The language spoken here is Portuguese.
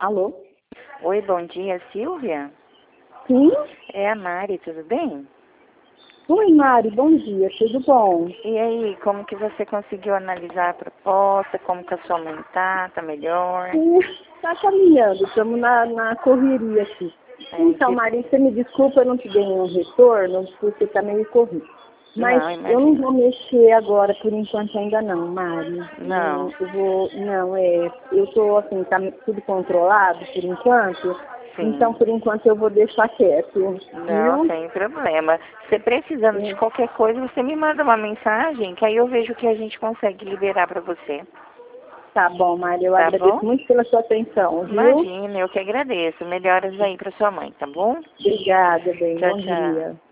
Alô? Oi, bom dia, Silvia? Sim? É a Mari, tudo bem? Oi, Mari, bom dia, tudo bom? E aí, como que você conseguiu analisar a proposta? Como que a sua mãe tá? Tá melhor? Sim, tá caminhando, estamos na correria aqui. Então, Que... Mari, você me desculpa, eu não te dei um retorno, porque tá meio corrido. Mas Não, eu não imagina. vou mexer agora, por enquanto ainda não, Mari. Não, Eu tô assim, tá tudo controlado por enquanto, então sim. por enquanto eu vou deixar quieto, Não, viu? sem problema. Você precisando de qualquer coisa, você me manda uma mensagem, que aí eu vejo o que a gente consegue liberar pra você. Tá bom, Mari, eu Tá agradeço bom? muito pela sua atenção, viu? Imagina, eu que agradeço. Melhoras aí pra sua mãe, tá bom? Obrigada, bem, Tchau, bom tchau. dia.